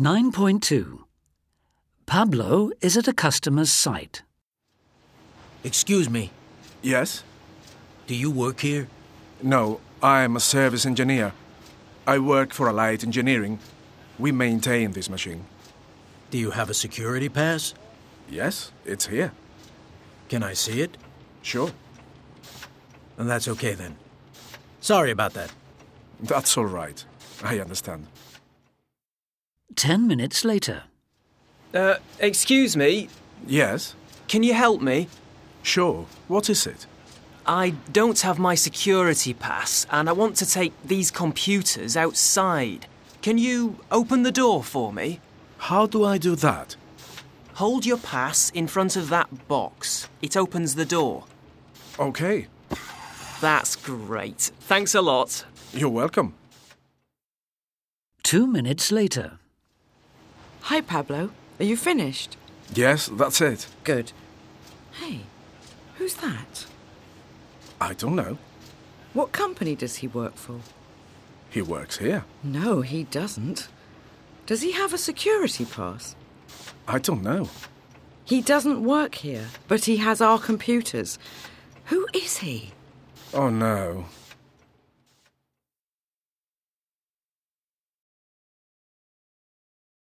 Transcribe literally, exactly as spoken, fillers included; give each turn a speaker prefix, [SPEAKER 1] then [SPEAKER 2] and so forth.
[SPEAKER 1] nine point two. Pablo is at a customer's site.
[SPEAKER 2] Excuse me,
[SPEAKER 3] Yes?
[SPEAKER 2] do you work here?
[SPEAKER 3] No, I'm a service engineer. I work for Allied Engineering. We maintain this machine.
[SPEAKER 2] Do you have a security pass?
[SPEAKER 3] Yes, it's here.
[SPEAKER 2] Can I see it?
[SPEAKER 3] Sure.
[SPEAKER 2] And that's okay then. Sorry about that.
[SPEAKER 3] That's all right. I understand.
[SPEAKER 1] Ten minutes later.
[SPEAKER 4] Uh, excuse me,
[SPEAKER 3] Yes?
[SPEAKER 4] can you help me?
[SPEAKER 3] Sure. What is it?
[SPEAKER 4] I don't have my security pass and I want to take these computers outside. Can you open the door for me?
[SPEAKER 3] How do I do that?
[SPEAKER 4] Hold your pass in front of that box. It opens the door.
[SPEAKER 3] Okay.
[SPEAKER 4] That's great. Thanks a lot.
[SPEAKER 3] You're welcome.
[SPEAKER 1] Two minutes later.
[SPEAKER 5] Hi, Pablo. Are you finished?
[SPEAKER 3] Yes, that's it.
[SPEAKER 5] Good. Hey, who's that?
[SPEAKER 3] I don't know.
[SPEAKER 5] What company does he work for?
[SPEAKER 3] He works here.
[SPEAKER 5] No, he doesn't. Does he have a security pass?
[SPEAKER 3] I don't know.
[SPEAKER 5] He doesn't work here, but he has our computers. Who is he?
[SPEAKER 3] Oh no.